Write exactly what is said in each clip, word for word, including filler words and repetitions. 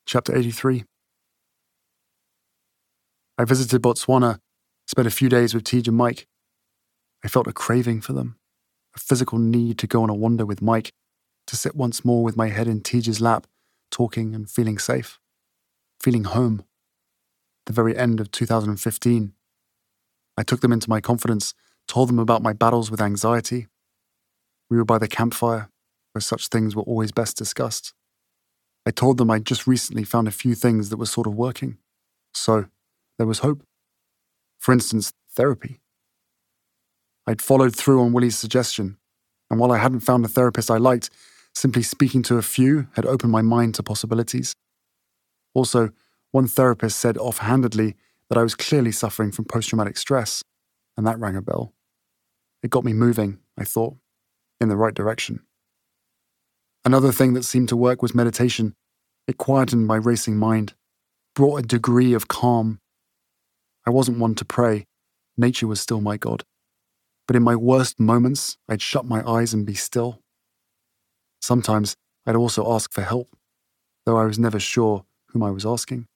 Chapter eighty-three. I visited Botswana, spent a few days with Tej and Mike. I felt a craving for them, a physical need to go on a wander with Mike, to sit once more with my head in Tej's lap, talking and feeling safe, feeling home. The very end of two thousand fifteen. I took them into my confidence, told them about my battles with anxiety. We were by the campfire, where such things were always best discussed. I told them I'd just recently found a few things that were sort of working. So, there was hope. For instance, therapy. I'd followed through on Willie's suggestion, and while I hadn't found a therapist I liked, simply speaking to a few had opened my mind to possibilities. Also, one therapist said offhandedly that I was clearly suffering from post-traumatic stress, and that rang a bell. It got me moving, I thought, in the right direction. Another thing that seemed to work was meditation. It quietened my racing mind, brought a degree of calm. I wasn't one to pray. Nature was still my God. But in my worst moments, I'd shut my eyes and be still. Sometimes I'd also ask for help, though I was never sure whom I was asking.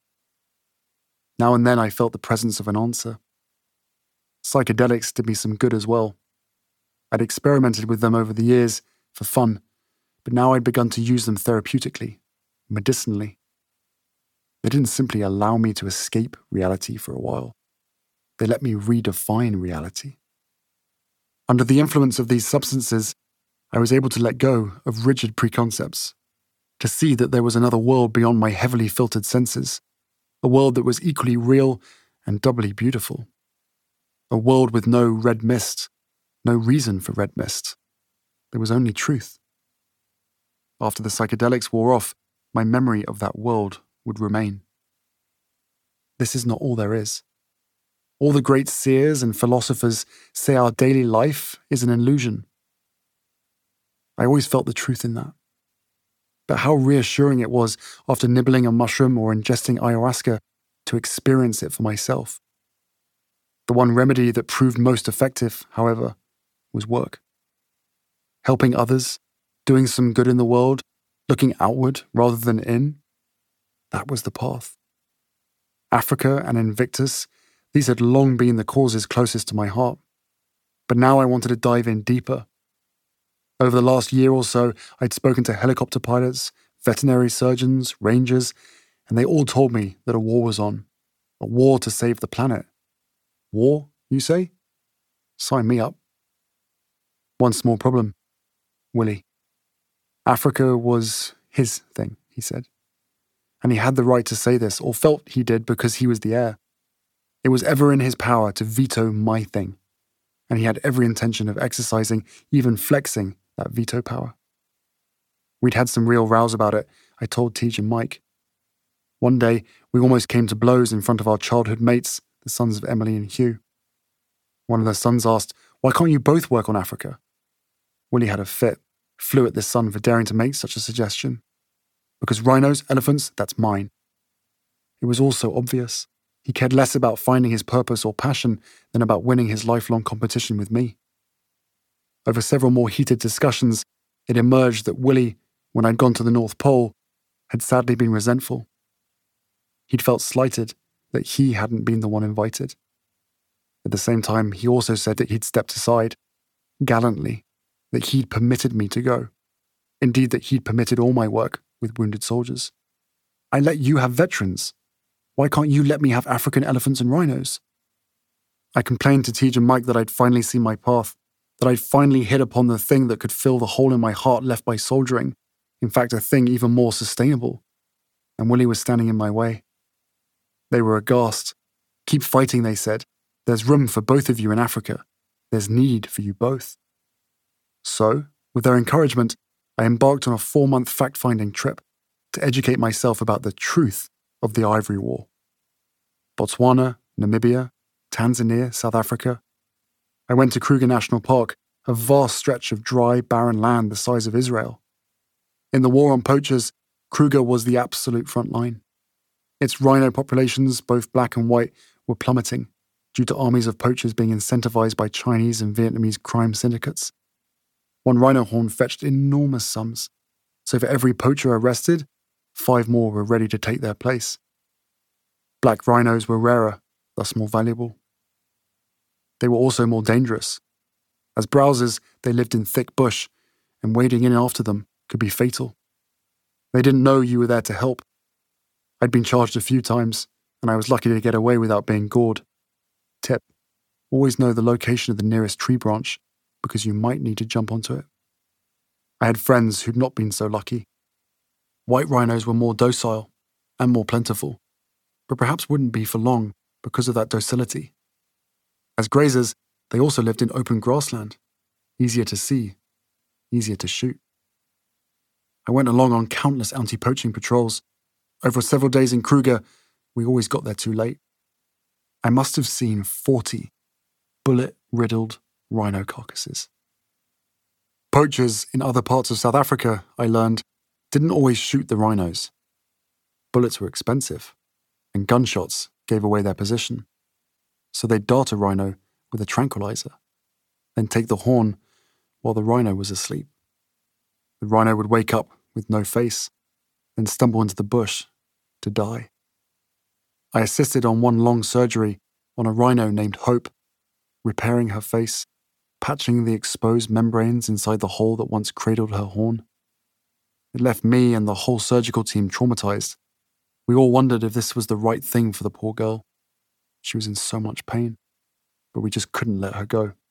Now and then I felt the presence of an answer. Psychedelics did me some good as well. I'd experimented with them over the years for fun, but now I'd begun to use them therapeutically, medicinally. They didn't simply allow me to escape reality for a while. They let me redefine reality. Under the influence of these substances, I was able to let go of rigid preconcepts, to see that there was another world beyond my heavily filtered senses, a world that was equally real and doubly beautiful. A world with no red mist, no reason for red mist. There was only truth. After the psychedelics wore off, my memory of that world would remain. This is not all there is. All the great seers and philosophers say our daily life is an illusion. I always felt the truth in that. But how reassuring it was after nibbling a mushroom or ingesting ayahuasca to experience it for myself. The one remedy that proved most effective, however, was work. Helping others, doing some good in the world, looking outward rather than in, that was the path. Africa and Invictus, these had long been the causes closest to my heart. But now I wanted to dive in deeper. Over the last year or so, I'd spoken to helicopter pilots, veterinary surgeons, rangers, and they all told me that a war was on. A war to save the planet. War, you say? Sign me up. One small problem. Willie. Africa was his thing, he said. And he had the right to say this, or felt he did because he was the heir. It was ever in his power to veto my thing, and he had every intention of exercising, even flexing, that veto power. We'd had some real rows about it, I told Tej and Mike. One day, we almost came to blows in front of our childhood mates, the sons of Emily and Hugh. One of their sons asked, "Why can't you both work on Africa?" Willie had a fit, flew at this son for daring to make such a suggestion. Because rhinos, elephants, that's mine. It was all so obvious. He cared less about finding his purpose or passion than about winning his lifelong competition with me. Over several more heated discussions, it emerged that Willie, when I'd gone to the North Pole, had sadly been resentful. He'd felt slighted that he hadn't been the one invited. At the same time, he also said that he'd stepped aside, gallantly, that he'd permitted me to go. Indeed, that he'd permitted all my work with wounded soldiers. I let you have veterans. Why can't you let me have African elephants and rhinos? I complained to Tej and Mike that I'd finally seen my path, that I'd finally hit upon the thing that could fill the hole in my heart left by soldiering, in fact a thing even more sustainable. And Willie was standing in my way. They were aghast. Keep fighting, they said. There's room for both of you in Africa. There's need for you both. So, with their encouragement, I embarked on a four-month fact-finding trip to educate myself about the truth of the Ivory War. Botswana, Namibia, Tanzania, South Africa. I went to Kruger National Park, a vast stretch of dry, barren land the size of Israel. In the war on poachers, Kruger was the absolute front line. Its rhino populations, both black and white, were plummeting due to armies of poachers being incentivized by Chinese and Vietnamese crime syndicates. One rhino horn fetched enormous sums, so for every poacher arrested, five more were ready to take their place. Black rhinos were rarer, thus more valuable. They were also more dangerous. As browsers, they lived in thick bush, and wading in after them could be fatal. They didn't know you were there to help. I'd been charged a few times, and I was lucky to get away without being gored. Tip: always know the location of the nearest tree branch, because you might need to jump onto it. I had friends who'd not been so lucky. White rhinos were more docile and more plentiful, but perhaps wouldn't be for long because of that docility. As grazers, they also lived in open grassland, easier to see, easier to shoot. I went along on countless anti-poaching patrols. Over several days in Kruger, we always got there too late. I must have seen forty bullet-riddled rhino carcasses. Poachers in other parts of South Africa, I learned, didn't always shoot the rhinos. Bullets were expensive, and gunshots gave away their position. So they'd dart a rhino with a tranquilizer, then take the horn while the rhino was asleep. The rhino would wake up with no face, then stumble into the bush to die. I assisted on one long surgery on a rhino named Hope, repairing her face, patching the exposed membranes inside the hole that once cradled her horn. It left me and the whole surgical team traumatized. We all wondered if this was the right thing for the poor girl. She was in so much pain, but we just couldn't let her go.